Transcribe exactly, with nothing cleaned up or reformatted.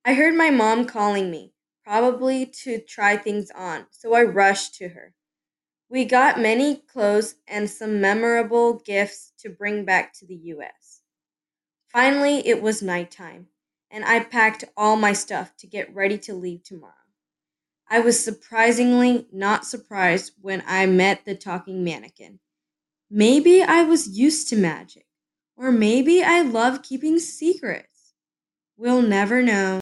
I heard my mom calling me, probably to try things on, so I rushed to her. We got many clothes and some memorable gifts to bring back to the U S. Finally, it was nighttime, and I packed all my stuff to get ready to leave tomorrow. I was surprisingly not surprised when I met the talking mannequin. Maybe I was used to magic, or maybe I love keeping secrets. We'll never know.